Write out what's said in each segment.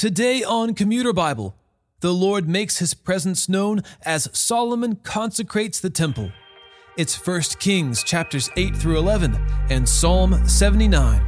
Today on Commuter Bible, the Lord makes his presence known as Solomon consecrates the temple. It's 1 Kings chapters 8 through 11 and Psalm 79.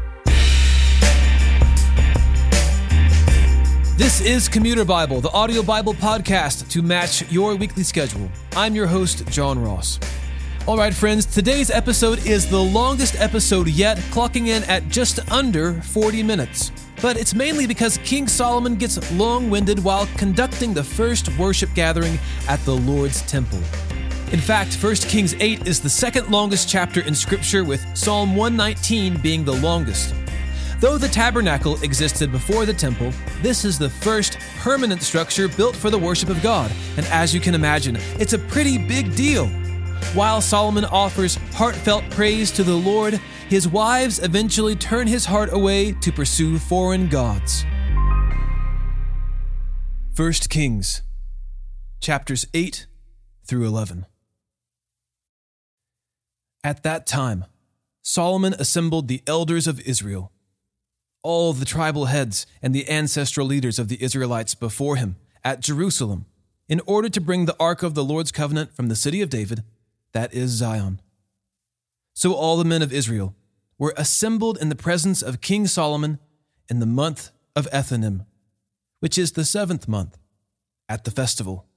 This is Commuter Bible, the audio Bible podcast to match your weekly schedule. I'm your host, John Ross. All right, friends, today's episode is the longest episode yet, clocking in at just under 40 minutes. But it's mainly because King Solomon gets long-winded while conducting the first worship gathering at the Lord's temple. In fact, 1 Kings 8 is the second longest chapter in Scripture, with Psalm 119 being the longest. Though the tabernacle existed before the temple, this is the first permanent structure built for the worship of God, and as you can imagine, it's a pretty big deal. While Solomon offers heartfelt praise to the Lord, his wives eventually turn his heart away to pursue foreign gods. 1 Kings, chapters 8 through 11. At that time, Solomon assembled the elders of Israel, all the tribal heads and the ancestral leaders of the Israelites before him at Jerusalem, in order to bring the ark of the Lord's covenant from the city of David, that is Zion. So all the men of Israel were assembled in the presence of King Solomon in the month of Ethanim, which is the 7th month, at the festival.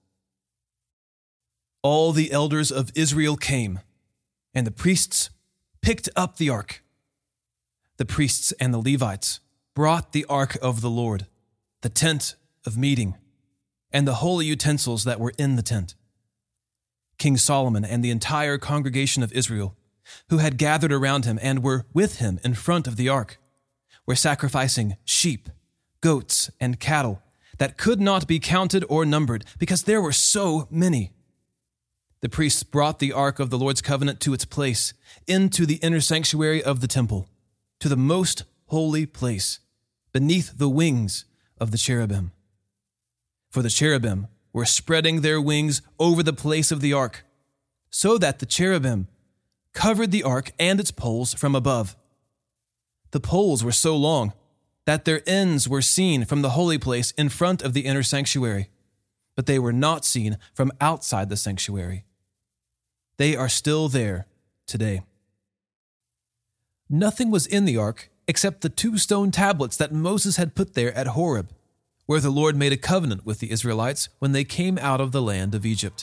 All the elders of Israel came, and the priests picked up the ark. The priests and the Levites brought the ark of the Lord, the tent of meeting, and the holy utensils that were in the tent. King Solomon and the entire congregation of Israel, who had gathered around him and were with him in front of the ark, were sacrificing sheep, goats, and cattle that could not be counted or numbered because there were so many. The priests brought the ark of the Lord's covenant to its place, into the inner sanctuary of the temple, to the most holy place, beneath the wings of the cherubim. For the cherubim were spreading their wings over the place of the ark, so that the cherubim covered the ark and its poles from above. The poles were so long that their ends were seen from the holy place in front of the inner sanctuary, but they were not seen from outside the sanctuary. They are still there today. Nothing was in the ark except the 2 stone tablets that Moses had put there at Horeb, where the Lord made a covenant with the Israelites when they came out of the land of Egypt.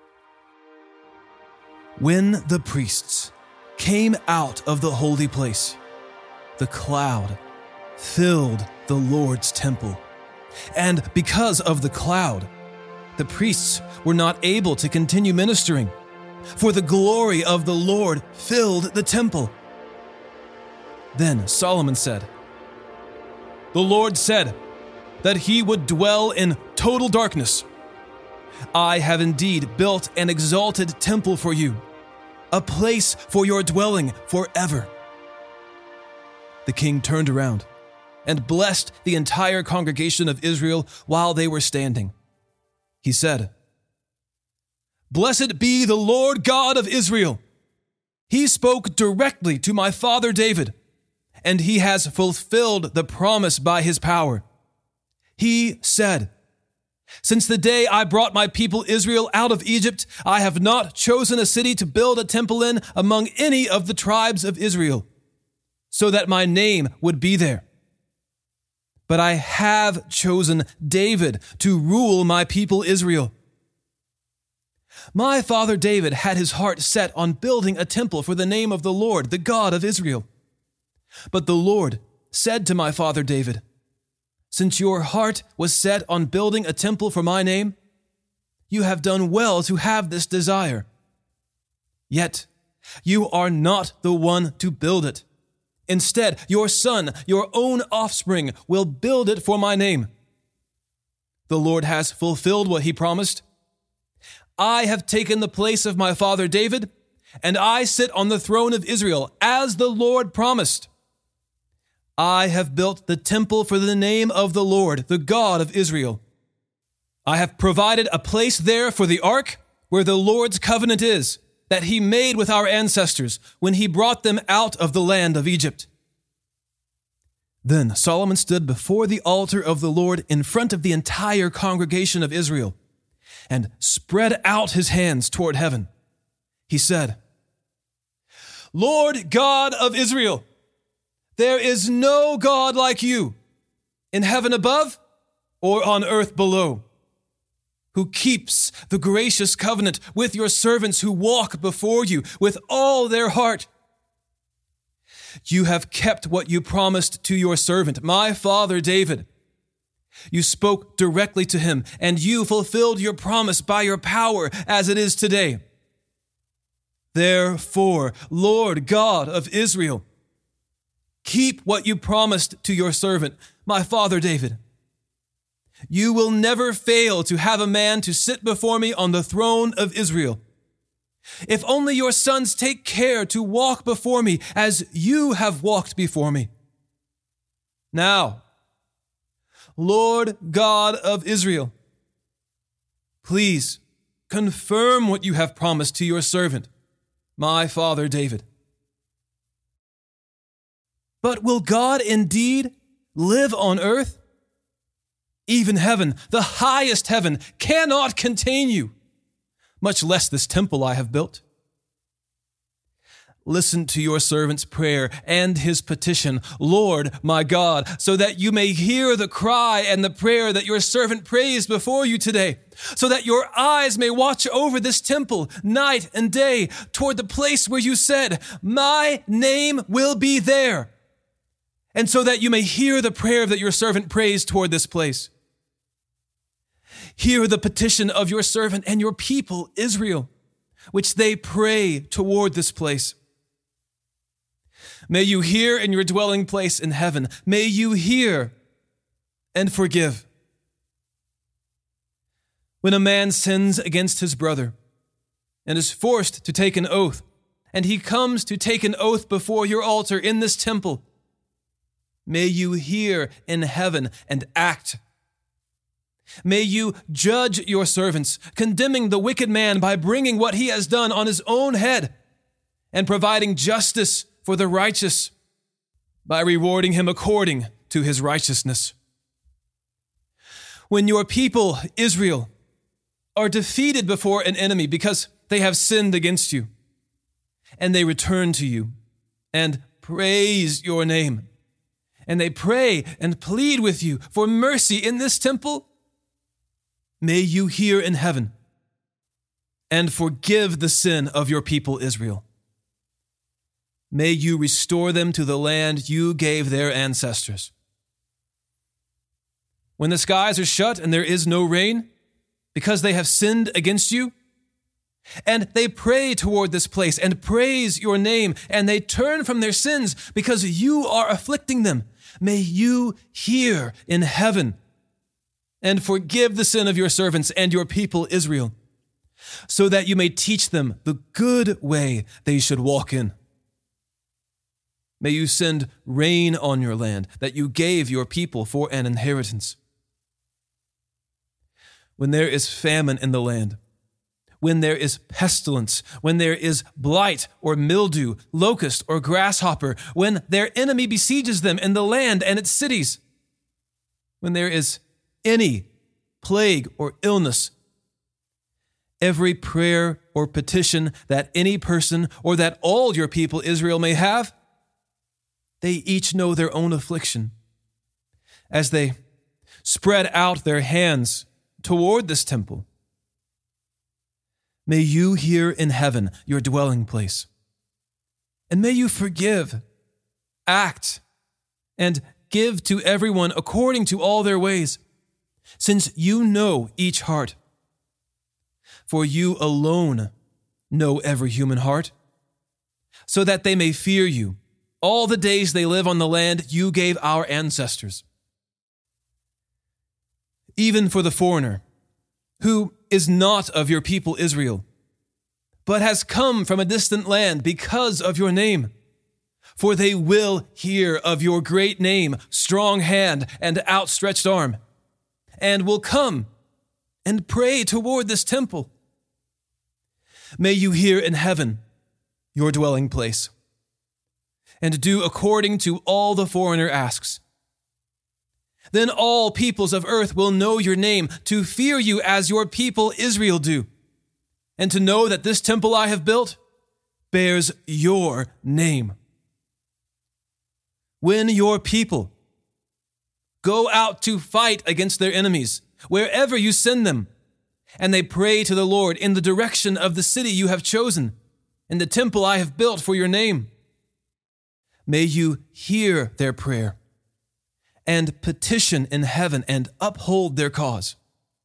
When the priests came out of the holy place, the cloud filled the Lord's temple. And because of the cloud, the priests were not able to continue ministering, for the glory of the Lord filled the temple. Then Solomon said, "The Lord said that he would dwell in total darkness. I have indeed built an exalted temple for you, a place for your dwelling forever." The king turned around and blessed the entire congregation of Israel while they were standing. He said, "Blessed be the Lord God of Israel. He spoke directly to my father David, and he has fulfilled the promise by his power. He said, 'Since the day I brought my people Israel out of Egypt, I have not chosen a city to build a temple in among any of the tribes of Israel, so that my name would be there. But I have chosen David to rule my people Israel.' My father David had his heart set on building a temple for the name of the Lord, the God of Israel. But the Lord said to my father David, 'Since your heart was set on building a temple for my name, you have done well to have this desire. Yet you are not the one to build it. Instead, your son, your own offspring, will build it for my name. The Lord has fulfilled what he promised. I have taken the place of my father David, and I sit on the throne of Israel, as the Lord promised. I have built the temple for the name of the Lord, the God of Israel. I have provided a place there for the ark, where the Lord's covenant is, that he made with our ancestors when he brought them out of the land of Egypt.' Then Solomon stood before the altar of the Lord in front of the entire congregation of Israel and spread out his hands toward heaven. He said, Lord God of Israel, there is no God like you in heaven above or on earth below, who keeps the gracious covenant with your servants who walk before you with all their heart. You have kept what you promised to your servant, my father David. You spoke directly to him, and you fulfilled your promise by your power as it is today. Therefore, Lord God of Israel, keep what you promised to your servant, my father David. You will never fail to have a man to sit before me on the throne of Israel. If only your sons take care to walk before me as you have walked before me. Now, Lord God of Israel, please confirm what you have promised to your servant, my father David. But will God indeed live on earth? Even heaven, the highest heaven, cannot contain you, much less this temple I have built. Listen to your servant's prayer and his petition, Lord, my God, so that you may hear the cry and the prayer that your servant prays before you today, so that your eyes may watch over this temple night and day toward the place where you said, my name will be there, and so that you may hear the prayer that your servant prays toward this place. Hear the petition of your servant and your people, Israel, which they pray toward this place. May you hear in your dwelling place in heaven. May you hear and forgive. When a man sins against his brother and is forced to take an oath, and he comes to take an oath before your altar in this temple, may you hear in heaven and act. May you judge your servants, condemning the wicked man by bringing what he has done on his own head and providing justice for the righteous by rewarding him according to his righteousness. When your people, Israel, are defeated before an enemy because they have sinned against you, and they return to you and praise your name, and they pray and plead with you for mercy in this temple, may you hear in heaven and forgive the sin of your people Israel. May you restore them to the land you gave their ancestors. When the skies are shut and there is no rain, because they have sinned against you, and they pray toward this place and praise your name, and they turn from their sins because you are afflicting them, may you hear in heaven and forgive the sin of your servants and your people Israel, so that you may teach them the good way they should walk in. May you send rain on your land that you gave your people for an inheritance. When there is famine in the land, when there is pestilence, when there is blight or mildew, locust or grasshopper, when their enemy besieges them in the land and its cities, when there is any plague or illness, every prayer or petition that any person or that all your people Israel may have, they each know their own affliction. As they spread out their hands toward this temple, may you hear in heaven your dwelling place, and may you forgive, act, and give to everyone according to all their ways, since you know each heart. For you alone know every human heart, so that they may fear you all the days they live on the land you gave our ancestors. Even for the foreigner, who is not of your people Israel, but has come from a distant land because of your name, for they will hear of your great name, strong hand, and outstretched arm, and will come and pray toward this temple. May you hear in heaven your dwelling place, and do according to all the foreigner asks, Then all peoples of earth will know your name, to fear you as your people Israel do, and to know that this temple I have built bears your name. When your people go out to fight against their enemies, wherever you send them, and they pray to the Lord in the direction of the city you have chosen, and the temple I have built for your name, may you hear their prayer and petition in heaven and uphold their cause.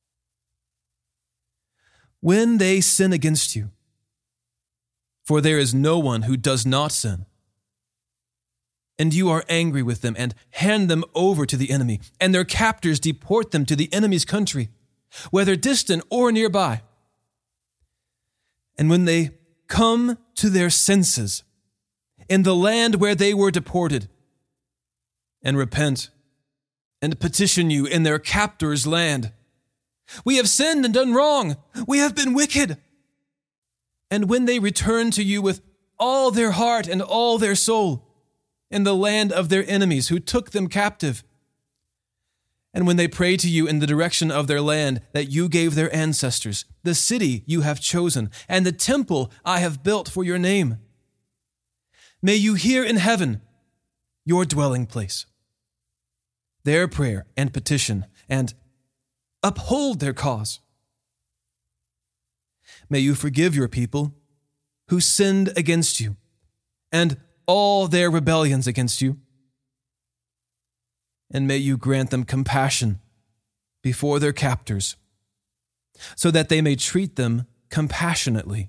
When they sin against you, for there is no one who does not sin, and you are angry with them and hand them over to the enemy, and their captors deport them to the enemy's country, whether distant or nearby. And when they come to their senses in the land where they were deported, and repent and petition you in their captors' land, we have sinned and done wrong. We have been wicked. And when they return to you with all their heart and all their soul in the land of their enemies who took them captive, and when they pray to you in the direction of their land that you gave their ancestors, the city you have chosen, and the temple I have built for your name, may you hear in heaven, your dwelling place, their prayer and petition, and uphold their cause. May you forgive your people who sinned against you, and all their rebellions against you. And may you grant them compassion before their captors, so that they may treat them compassionately.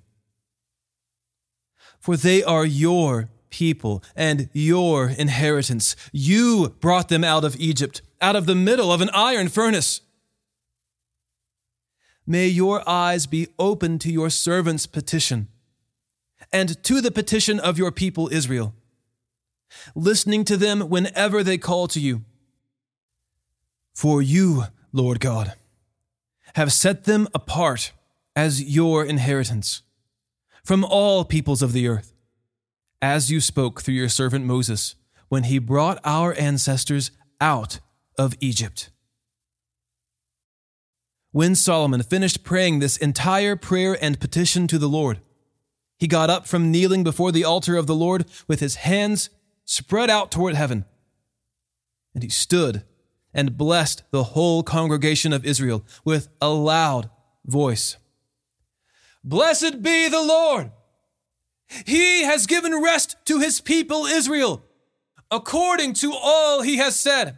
For they are your people and your inheritance. You brought them out of Egypt, out of the middle of an iron furnace. May your eyes be open to your servant's petition and to the petition of your people Israel, listening to them whenever they call to you. For you, Lord God, have set them apart as your inheritance from all peoples of the earth, as you spoke through your servant Moses when he brought our ancestors out of Egypt. When Solomon finished praying this entire prayer and petition to the Lord, he got up from kneeling before the altar of the Lord with his hands spread out toward heaven. And he stood and blessed the whole congregation of Israel with a loud voice. Blessed be the Lord! He has given rest to his people Israel, according to all he has said.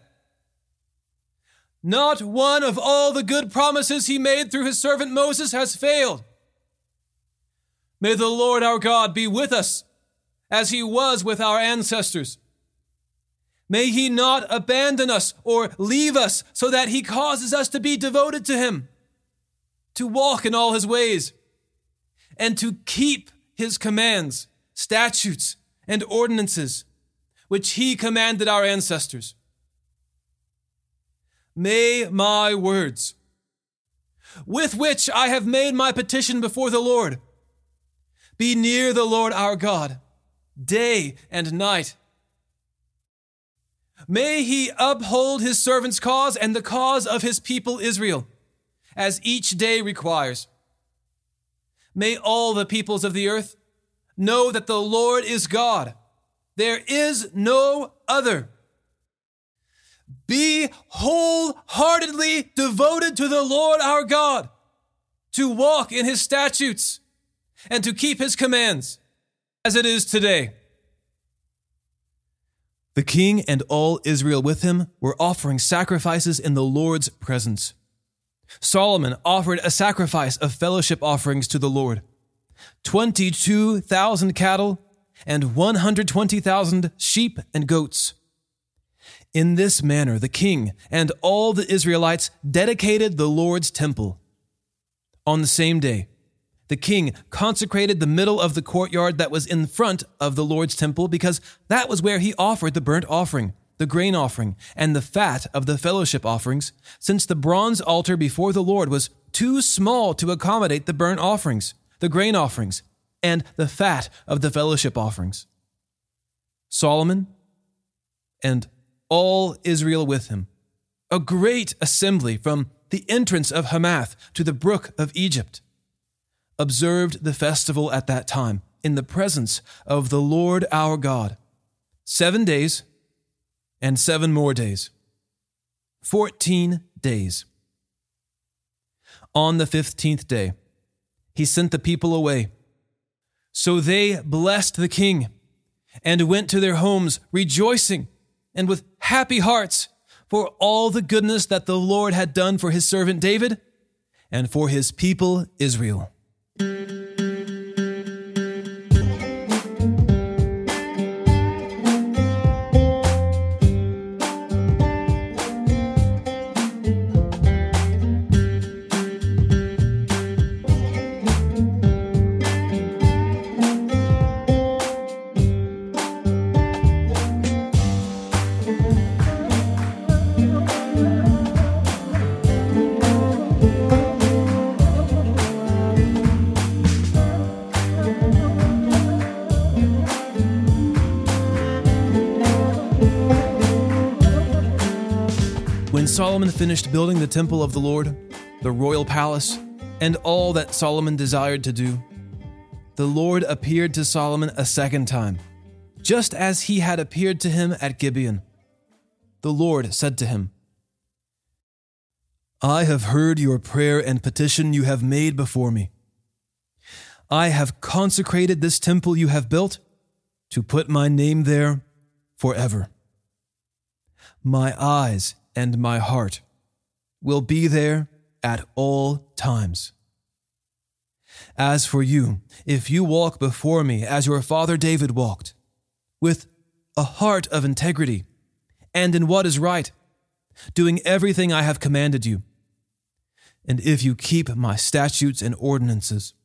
Not one of all the good promises he made through his servant Moses has failed. May the Lord our God be with us as he was with our ancestors. May he not abandon us or leave us so that he causes us to be devoted to him, to walk in all his ways, and to keep his commands, statutes, and ordinances, which he commanded our ancestors. May my words, with which I have made my petition before the Lord, be near the Lord our God, day and night. May he uphold his servant's cause and the cause of his people Israel, as each day requires. May all the peoples of the earth know that the Lord is God. There is no other. Be wholeheartedly devoted to the Lord our God, to walk in his statutes and to keep his commands, as it is today. The king and all Israel with him were offering sacrifices in the Lord's presence. Solomon offered a sacrifice of fellowship offerings to the Lord, 22,000 cattle and 120,000 sheep and goats. In this manner, the king and all the Israelites dedicated the Lord's temple. On the same day, the king consecrated the middle of the courtyard that was in front of the Lord's temple, because that was where he offered the burnt offering, the grain offering, and the fat of the fellowship offerings, since the bronze altar before the Lord was too small to accommodate the burnt offerings, the grain offerings, and the fat of the fellowship offerings. Solomon and all Israel with him a great assembly from the entrance of Hamath to the brook of Egypt, observed the festival at that time in the presence of the Lord our God 7 days and 7 more days, 14 days. On the 15th day, he sent the people away. So they blessed the king and went to their homes rejoicing and with happy hearts for all the goodness that the Lord had done for his servant David and for his people Israel. When Solomon finished building the temple of the Lord, the royal palace, and all that Solomon desired to do, the Lord appeared to Solomon a second time, just as he had appeared to him at Gibeon. The Lord said to him, I have heard your prayer and petition you have made before me. I have consecrated this temple you have built to put my name there forever. My eyes and my heart will be there at all times. As for you, if you walk before me as your father David walked, with a heart of integrity and in what is right, doing everything I have commanded you, and if you keep my statutes and ordinances,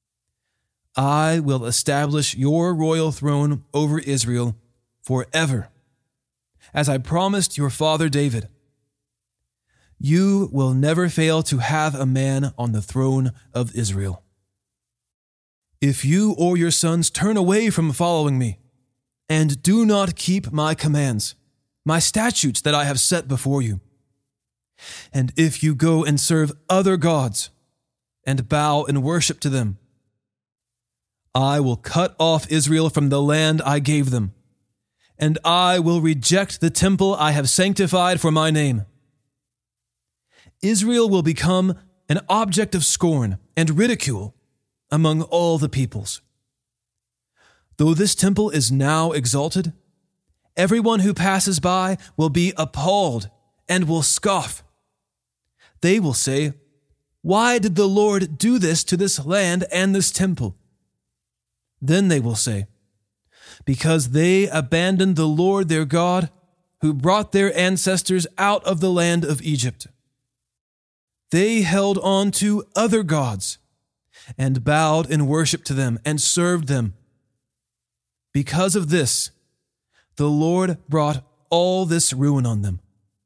I will establish your royal throne over Israel forever, as I promised your father David. You will never fail to have a man on the throne of Israel. If you or your sons turn away from following me, and do not keep my commands, my statutes that I have set before you, and if you go and serve other gods, and bow and worship to them, I will cut off Israel from the land I gave them, and I will reject the temple I have sanctified for my name. Israel will become an object of scorn and ridicule among all the peoples. Though this temple is now exalted, everyone who passes by will be appalled and will scoff. They will say, why did the Lord do this to this land and this temple? Then they will say, because they abandoned the Lord their God, who brought their ancestors out of the land of Egypt. They held on to other gods and bowed in worship to them and served them. Because of this, the Lord brought all this ruin on them.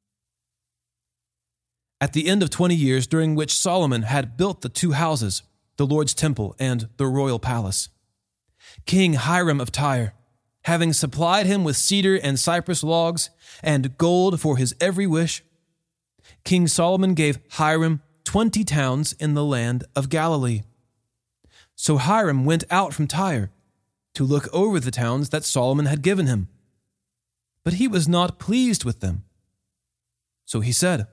At the end of 20 years, during which Solomon had built the 2 houses, the Lord's temple and the royal palace, King Hiram of Tyre, having supplied him with cedar and cypress logs and gold for his every wish, King Solomon gave Hiram 20 towns in the land of Galilee. So Hiram went out from Tyre to look over the towns that Solomon had given him. But he was not pleased with them. So he said,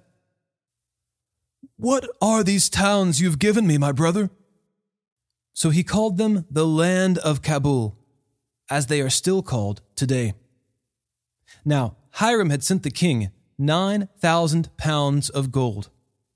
what are these towns you've given me, my brother? So he called them the land of Kabul, as they are still called today. Now Hiram had sent the king 9,000 pounds of gold.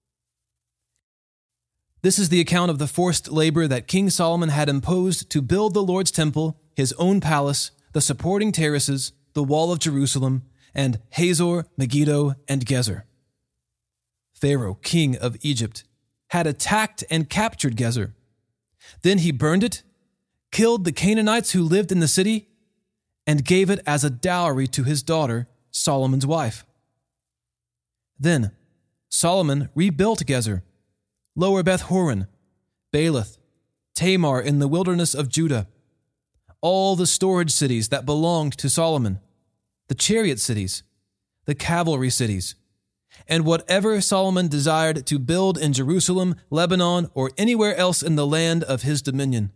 This is the account of the forced labor that King Solomon had imposed to build the Lord's temple, his own palace, the supporting terraces, the wall of Jerusalem, and Hazor, Megiddo, and Gezer. Pharaoh, king of Egypt, had attacked and captured Gezer. Then he burned it, killed the Canaanites who lived in the city, and gave it as a dowry to his daughter, Solomon's wife. Then Solomon rebuilt Gezer, Lower Beth Horon, Baalath, Tamar in the wilderness of Judah, all the storage cities that belonged to Solomon, the chariot cities, the cavalry cities, and whatever Solomon desired to build in Jerusalem, Lebanon, or anywhere else in the land of his dominion.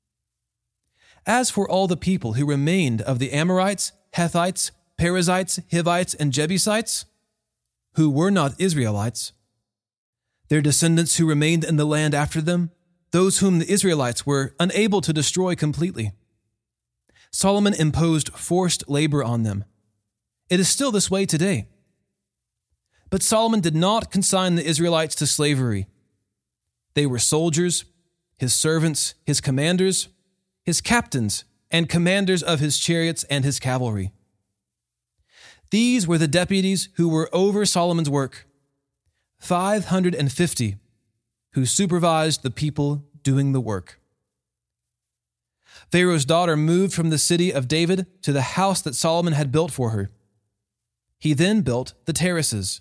As for all the people who remained of the Amorites, Hethites, Perizzites, Hivites, and Jebusites, who were not Israelites, their descendants who remained in the land after them, those whom the Israelites were unable to destroy completely, Solomon imposed forced labor on them. It is still this way today. But Solomon did not consign the Israelites to slavery. They were soldiers, his servants, his commanders, his captains, and commanders of his chariots and his cavalry. These were the deputies who were over Solomon's work, 550, who supervised the people doing the work. Pharaoh's daughter moved from the city of David to the house that Solomon had built for her. He then built the terraces.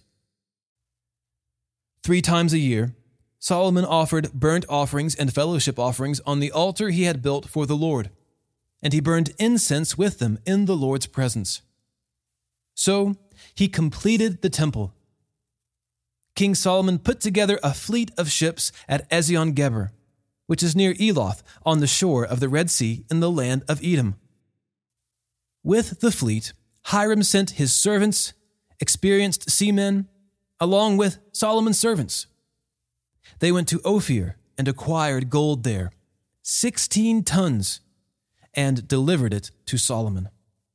3 times a year, Solomon offered burnt offerings and fellowship offerings on the altar he had built for the Lord, and he burned incense with them in the Lord's presence. So he completed the temple. King Solomon put together a fleet of ships at Ezion-Geber, which is near Eloth, on the shore of the Red Sea in the land of Edom. With the fleet, Hiram sent his servants, experienced seamen, along with Solomon's servants. They went to Ophir and acquired gold there, 16 tons, and delivered it to Solomon.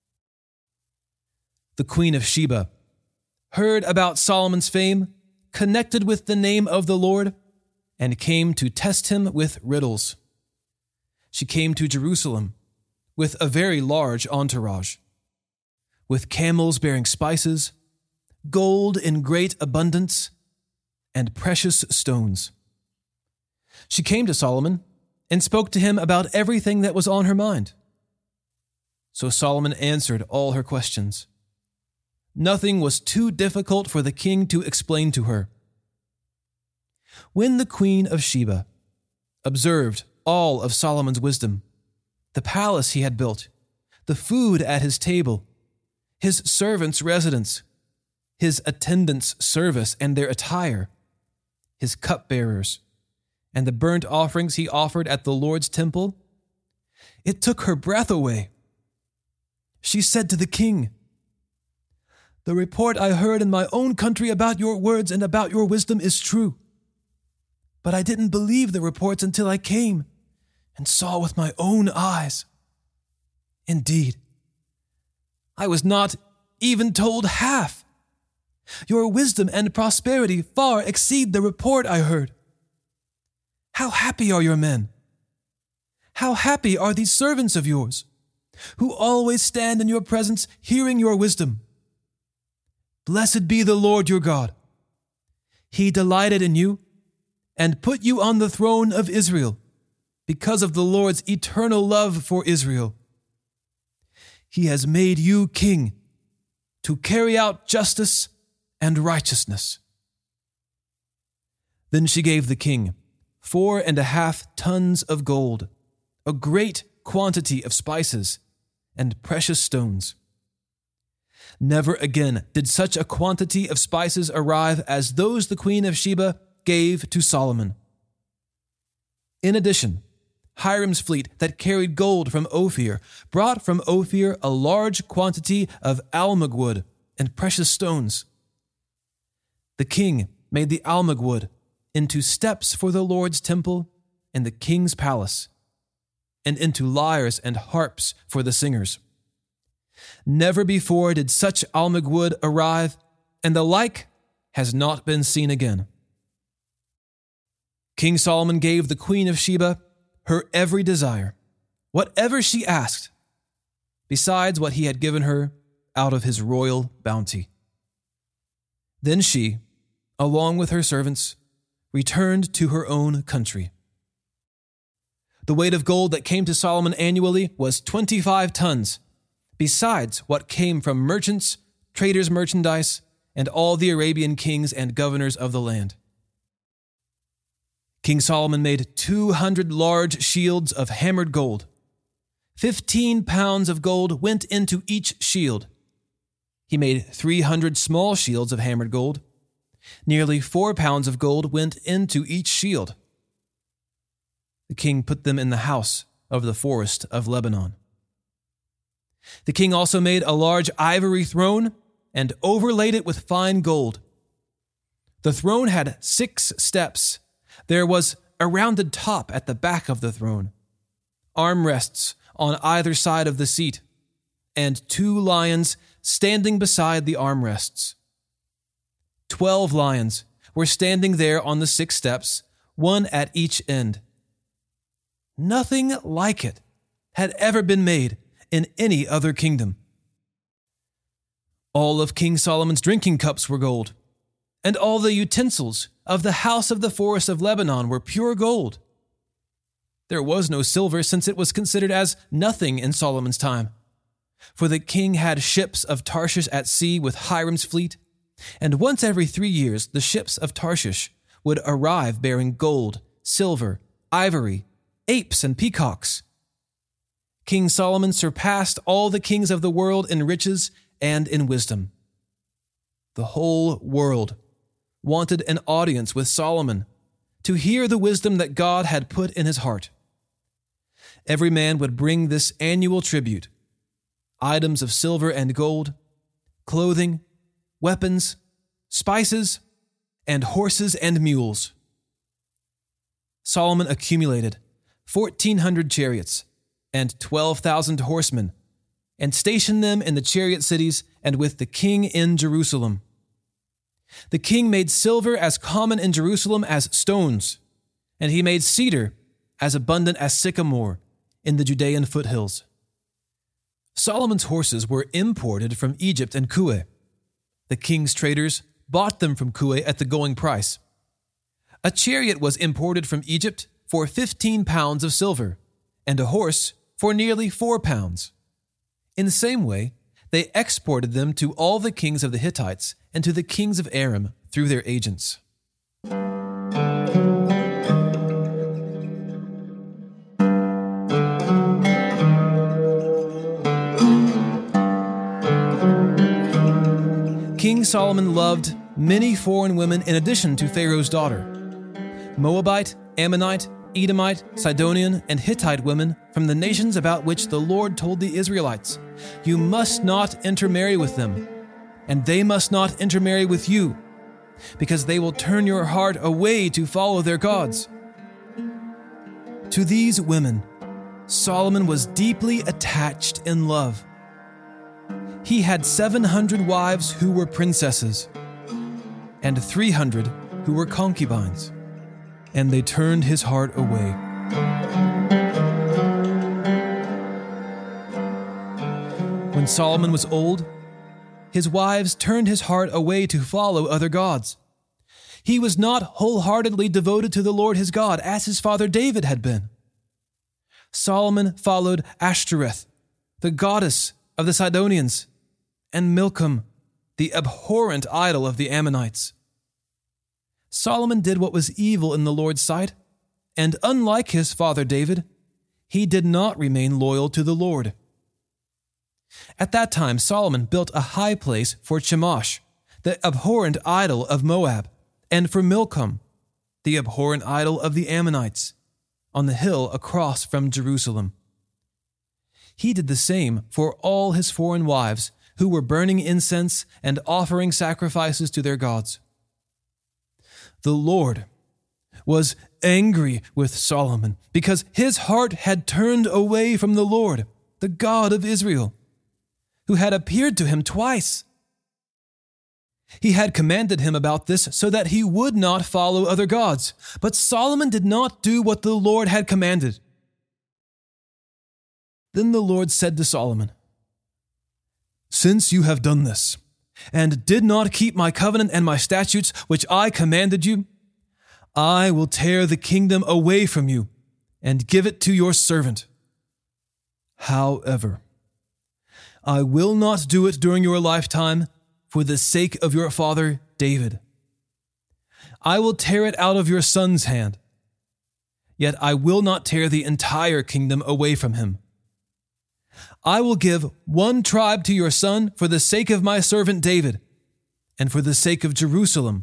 The Queen of Sheba heard about Solomon's fame, connected with the name of the Lord, and came to test him with riddles. She came to Jerusalem with a very large entourage, with camels bearing spices, gold in great abundance, and precious stones. She came to Solomon and spoke to him about everything that was on her mind. So Solomon answered all her questions. Nothing was too difficult for the king to explain to her. When the Queen of Sheba observed all of Solomon's wisdom, the palace he had built, the food at his table, his servants' residence, his attendants' service and their attire, his cupbearers, and the burnt offerings he offered at the Lord's temple, it took her breath away. She said to the king, "The report I heard in my own country about your words and about your wisdom is true. But I didn't believe the reports until I came and saw with my own eyes. Indeed, I was not even told half. Your wisdom and prosperity far exceed the report I heard. How happy are your men? How happy are these servants of yours, who always stand in your presence hearing your wisdom. Blessed be the Lord your God. He delighted in you and put you on the throne of Israel because of the Lord's eternal love for Israel. He has made you king to carry out justice and righteousness." Then she gave the king 4.5 tons of gold, a great quantity of spices, and precious stones. Never again did such a quantity of spices arrive as those the Queen of Sheba gave to Solomon. In addition, Hiram's fleet that carried gold from Ophir brought from Ophir a large quantity of almug wood and precious stones. The king made the almug wood into steps for the Lord's temple and the king's palace, and into lyres and harps for the singers. Never before did such almug wood arrive, and the like has not been seen again. King Solomon gave the Queen of Sheba her every desire, whatever she asked, besides what he had given her out of his royal bounty. Then she, along with her servants, returned to her own country. The weight of gold that came to Solomon annually was 25 tons, besides what came from merchants, traders' merchandise, and all the Arabian kings and governors of the land. King Solomon made 200 large shields of hammered gold. 15 pounds of gold went into each shield. He made 300 small shields of hammered gold, Nearly 4 pounds of gold went into each shield. The king put them in the house of the forest of Lebanon. The king also made a large ivory throne and overlaid it with fine gold. The throne had 6 steps. There was a rounded top at the back of the throne, armrests on either side of the seat, and 2 lions standing beside the armrests. 12 lions were standing there on the 6 steps, one at each end. Nothing like it had ever been made in any other kingdom. All of King Solomon's drinking cups were gold, and all the utensils of the house of the forest of Lebanon were pure gold. There was no silver, since it was considered as nothing in Solomon's time. For the king had ships of Tarshish at sea with Hiram's fleet, and once every 3 years the ships of Tarshish would arrive bearing gold, silver, ivory, apes, and peacocks. King Solomon surpassed all the kings of the world in riches and in wisdom. The whole world wanted an audience with Solomon to hear the wisdom that God had put in his heart. Every man would bring this annual tribute: items of silver and gold, clothing, weapons, spices, and horses and mules. Solomon accumulated 1,400 chariots and 12,000 horsemen, and stationed them in the chariot cities and with the king in Jerusalem. The king made silver as common in Jerusalem as stones, and he made cedar as abundant as sycamore in the Judean foothills. Solomon's horses were imported from Egypt and Kue. The king's traders bought them from Kue at the going price. A chariot was imported from Egypt for 15 pounds of silver, and a horse for nearly 4 pounds. In the same way, they exported them to all the kings of the Hittites and to the kings of Aram through their agents. King Solomon loved many foreign women in addition to Pharaoh's daughter: Moabite, Ammonite, Edomite, Sidonian, and Hittite women from the nations about which the Lord told the Israelites, "You must not intermarry with them, and they must not intermarry with you, because they will turn your heart away to follow their gods." To these women, Solomon was deeply attached in love. He had 700 wives who were princesses, and 300 who were concubines, and they turned his heart away. When Solomon was old, his wives turned his heart away to follow other gods. He was not wholeheartedly devoted to the Lord his God, as his father David had been. Solomon followed Ashtoreth, the goddess of the Sidonians, and Milcom, the abhorrent idol of the Ammonites. Solomon did what was evil in the Lord's sight, and unlike his father David, he did not remain loyal to the Lord. At that time, Solomon built a high place for Chemosh, the abhorrent idol of Moab, and for Milcom, the abhorrent idol of the Ammonites, on the hill across from Jerusalem. He did the same for all his foreign wives who were burning incense and offering sacrifices to their gods. The Lord was angry with Solomon because his heart had turned away from the Lord, the God of Israel, who had appeared to him twice. He had commanded him about this so that he would not follow other gods, but Solomon did not do what the Lord had commanded. Then the Lord said to Solomon, "Since you have done this, and did not keep my covenant and my statutes which I commanded you, I will tear the kingdom away from you and give it to your servant. However, I will not do it during your lifetime for the sake of your father David. I will tear it out of your son's hand, yet I will not tear the entire kingdom away from him. I will give one tribe to your son for the sake of my servant David, and for the sake of Jerusalem,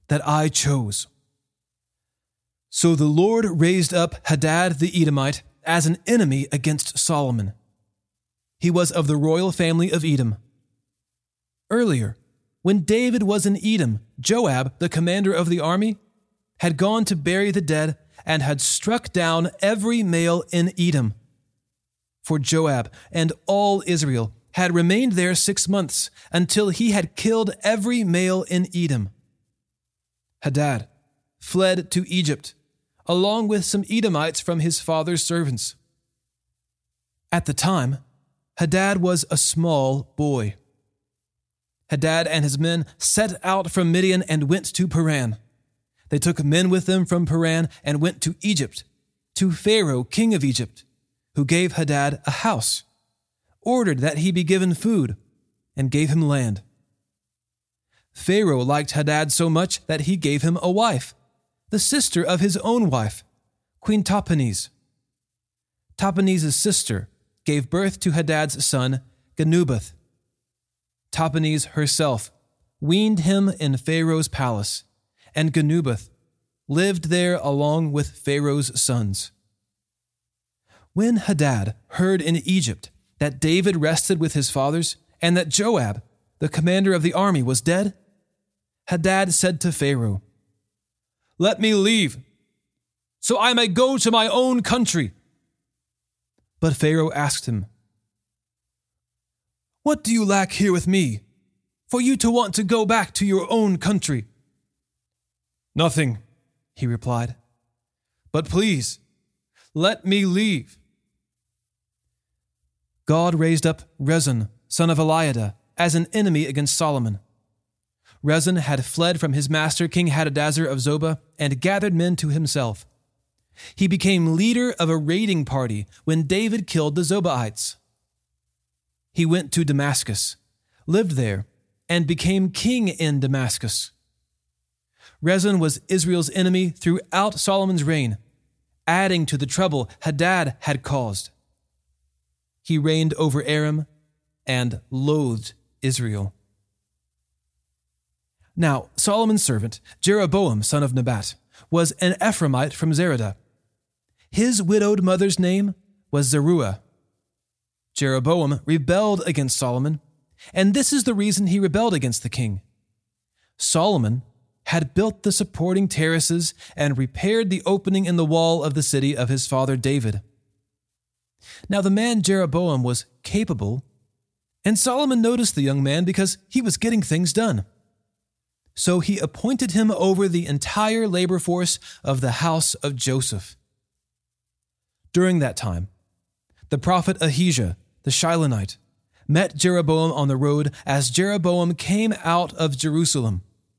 that I chose." So the Lord raised up Hadad the Edomite as an enemy against Solomon. He was of the royal family of Edom. Earlier, when David was in Edom, Joab, the commander of the army, had gone to bury the dead and had struck down every male in Edom. For Joab and all Israel had remained there 6 months until he had killed every male in Edom. Hadad fled to Egypt, along with some Edomites from his father's servants. At the time, Hadad was a small boy. Hadad and his men set out from Midian and went to Paran. They took men with them from Paran and went to Egypt, to Pharaoh, king of Egypt, who gave Hadad a house, ordered that he be given food, and gave him land. Pharaoh liked Hadad so much that he gave him a wife, the sister of his own wife, Queen Tahpenes. Tahpenes' sister gave birth to Hadad's son, Genubath. Tahpenes herself weaned him in Pharaoh's palace, and Genubath lived there along with Pharaoh's sons. When Hadad heard in Egypt that David rested with his fathers and that Joab, the commander of the army, was dead, Hadad said to Pharaoh, "Let me leave, so I may go to my own country." But Pharaoh asked him, "What do you lack here with me, for you to want to go back to your own country?" "Nothing," he replied, "but please, let me leave." God raised up Rezon, son of Eliada, as an enemy against Solomon. Rezon had fled from his master, King Hadadezer of Zobah, and gathered men to himself. He became leader of a raiding party when David killed the Zobahites. He went to Damascus, lived there, and became king in Damascus. Rezon was Israel's enemy throughout Solomon's reign, adding to the trouble Hadad had caused. He reigned over Aram and loathed Israel. Now, Solomon's servant, Jeroboam, son of Nebat, was an Ephraimite from Zeradah. His widowed mother's name was Zeruiah. Jeroboam rebelled against Solomon, and this is the reason he rebelled against the king. Solomon had built the supporting terraces and repaired the opening in the wall of the city of his father David. Now the man Jeroboam was capable, and Solomon noticed the young man because he was getting things done. So he appointed him over the entire labor force of the house of Joseph. During that time, the prophet Ahijah, the Shilonite, met Jeroboam on the road as Jeroboam came out of Jerusalem.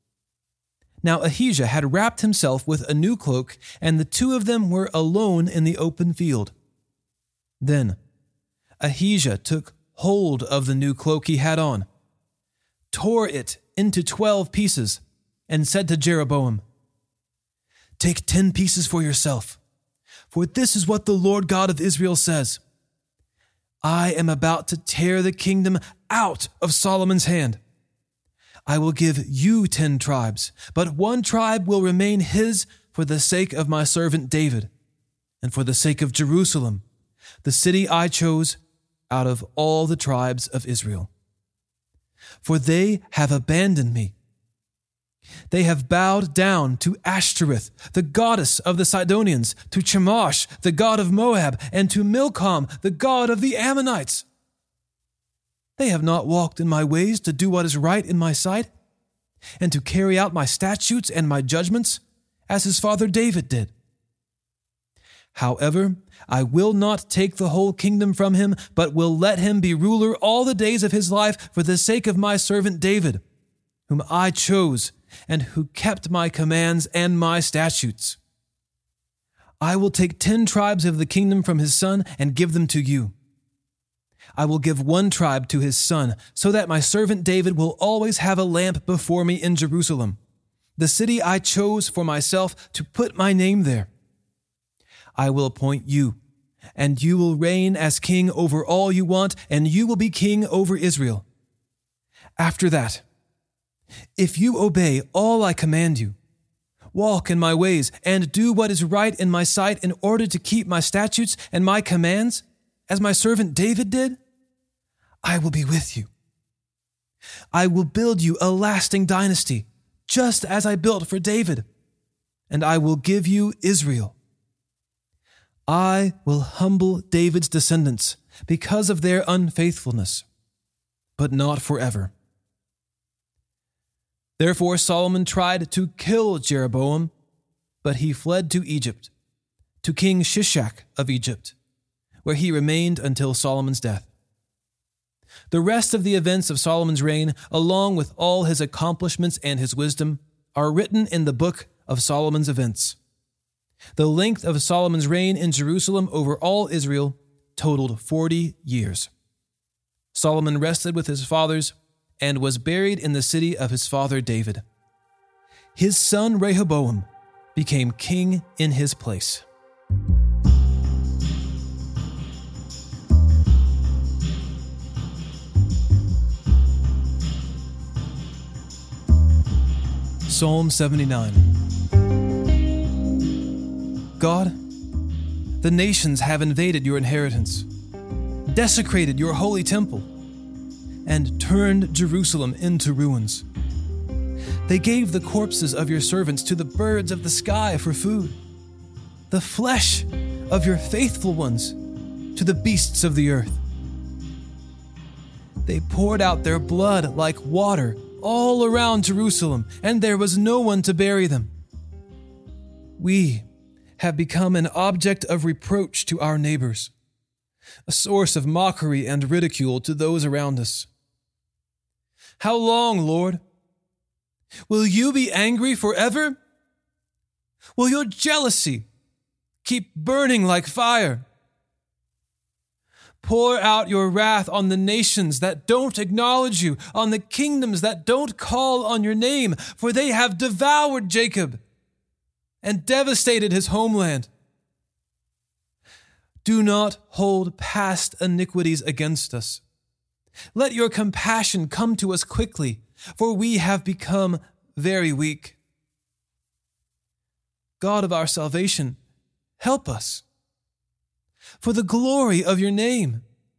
Now Ahijah had wrapped himself with a new cloak, and the two of them were alone in the open field. Then Ahijah took hold of the new cloak he had on, tore it into 12 pieces, and said to Jeroboam, "Take 10 pieces for yourself, for this is what the Lord God of Israel says. I am about to tear the kingdom out of Solomon's hand. I will give you 10 tribes, but 1 tribe will remain his for the sake of my servant David, and for the sake of Jerusalem, the city I chose out of all the tribes of Israel. For they have abandoned me. They have bowed down to Ashtoreth, the goddess of the Sidonians, to Chemosh, the god of Moab, and to Milcom, the god of the Ammonites. They have not walked in my ways to do what is right in my sight, and to carry out my statutes and my judgments, as his father David did. However, I will not take the whole kingdom from him, but will let him be ruler all the days of his life for the sake of my servant David, whom I chose, and who kept my commands and my statutes. I will take 10 tribes of the kingdom from his son and give them to you. I will give 1 tribe to his son, so that my servant David will always have a lamp before me in Jerusalem, the city I chose for myself to put my name there. I will appoint you, and you will reign as king over all you want, and you will be king over Israel. After that, If you obey all I command you, walk in my ways, and do what is right in my sight in order to keep my statutes and my commands, as my servant David did, I will be with you. I will build you a lasting dynasty, just as I built for David, and I will give you Israel. I will humble David's descendants because of their unfaithfulness, but not forever. Therefore Solomon tried to kill Jeroboam, but he fled to Egypt, to King Shishak of Egypt, where he remained until Solomon's death. The rest of the events of Solomon's reign, along with all his accomplishments and his wisdom, are written in the book of Solomon's events. The length of Solomon's reign in Jerusalem over all Israel totaled 40 years. Solomon rested with his fathers and was buried in the city of his father David. His son Rehoboam became king in his place. Psalm 79. God, the nations have invaded your inheritance, desecrated your holy temple, and turned Jerusalem into ruins. They gave the corpses of your servants to the birds of the sky for food, the flesh of your faithful ones to the beasts of the earth. They poured out their blood like water all around Jerusalem, and there was no one to bury them. We have become an object of reproach to our neighbors, a source of mockery and ridicule to those around us. How long, Lord? Will you be angry forever? Will your jealousy keep burning like fire? Pour out your wrath on the nations that don't acknowledge you, on the kingdoms that don't call on your name, for they have devoured Jacob and devastated his homeland. Do not hold past iniquities against us. Let your compassion come to us quickly, for we have become very weak. God of our salvation, help us. For the glory of your name.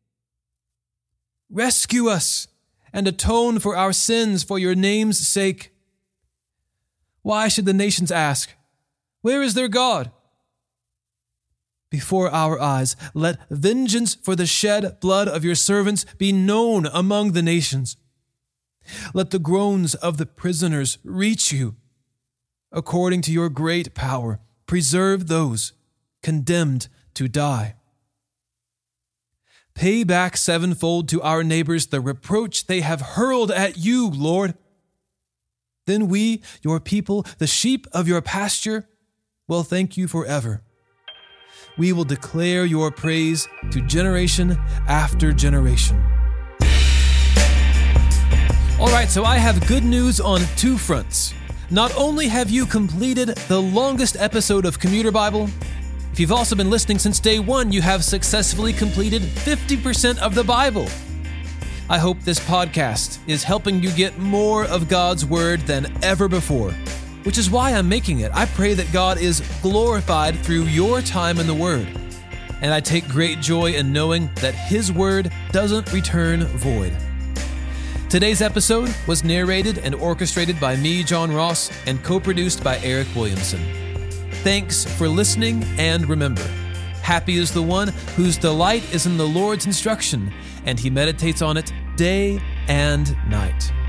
Rescue us and atone for our sins for your name's sake. Why should the nations ask, where is their God? Before our eyes, let vengeance for the shed blood of your servants be known among the nations. Let the groans of the prisoners reach you. According to your great power, preserve those condemned to die. Pay back sevenfold to our neighbors the reproach they have hurled at you, Lord. Then we, your people, the sheep of your pasture, will thank you forever. We will declare your praise to generation after generation. All right, so I have good news on two fronts. Not only have you completed the longest episode of Commuter Bible, if you've also been listening since day one, you have successfully completed 50% of the Bible. I hope this podcast is helping you get more of God's Word than ever before, which is why I'm making it. I pray that God is glorified through your time in the Word, and I take great joy in knowing that His Word doesn't return void. Today's episode was narrated and orchestrated by me, John Ross, and co-produced by Eric Williamson. Thanks for listening, and remember, happy is the one whose delight is in the Lord's instruction, and he meditates on it day and night.